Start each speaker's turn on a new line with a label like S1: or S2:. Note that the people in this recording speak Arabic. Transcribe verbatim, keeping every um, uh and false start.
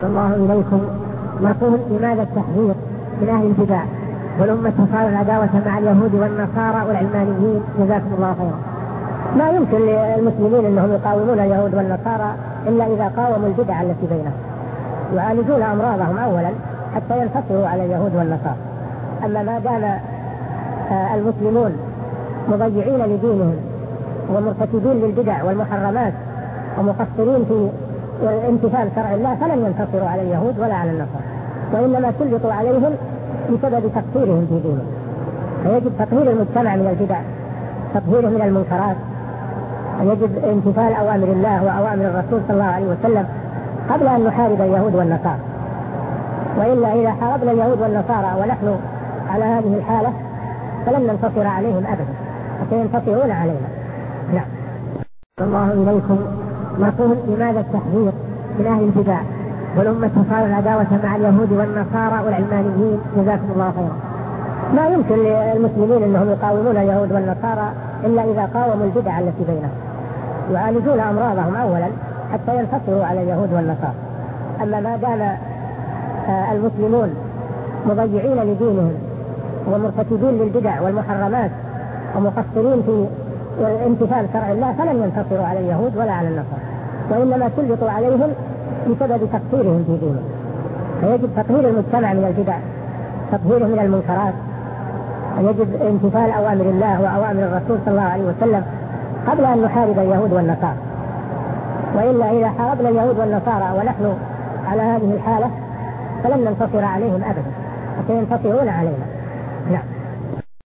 S1: الله إليكم. نقول لماذا التحذير من أهل البدع والأمة تصار العداوة مع اليهود والنصارى والعلمانيين؟ جزاكم الله خيرا. ما يمكن للمسلمين أنهم يقاومون اليهود والنصارى إلا إذا قاوموا البدع التي بينهم، يعالجون أمراضهم أولا حتى ينتصروا على اليهود والنصارى. أما ما دام المسلمون مضيعين لدينهم ومرتكبين للبدع والمحرمات ومقصرين في امتثال شرع الله فلن ينتصروا على اليهود ولا على النصارى، وإنما سلطوا عليهم بسبب تقصيرهم في دينهم. فيجب تطهير المجتمع من البدع، تطهيره من المنكرات، يجب امتثال أوامر الله وأوامر الرسول صلى الله عليه وسلم قبل أن نحارب اليهود والنصارى. وإلا إذا حاربنا اليهود والنصارى ونحن على هذه الحالة فلن ننتصر عليهم أبدا، وسينتصرون علينا. نعم. الله إليكم. نقول لماذا التحذير من أهل البدع والأمة تصار العداوة مع اليهود والنصارى والعلمانيين؟ جزاكم الله خيرا. ما يمكن للمسلمين أنهم يقاومون اليهود والنصارى إلا إذا قاوموا البدع التي بينهم، يعالجون أمراضهم أولا حتى ينتصروا على اليهود والنصارى. أما ما دام المسلمون مضيعين لدينهم ومرتكبين للبدع والمحرمات ومقصرين في امتثال شرع الله فلن ينتصروا على اليهود ولا على النصارى، وإنما سلطوا عليهم بسبب تقصيرهم في دينهم. فيجب تطهير المجتمع من البدع، تطهيره من المنكرات، يجب امتثال أوامر الله وأوامر الرسول صلى الله عليه وسلم قبل أن نحارب اليهود والنصارى. وإلا إذا حاربنا اليهود والنصارى ونحن على هذه الحالة فلن ننتصر عليهم أبدا، وسينتصرون علينا. نعم.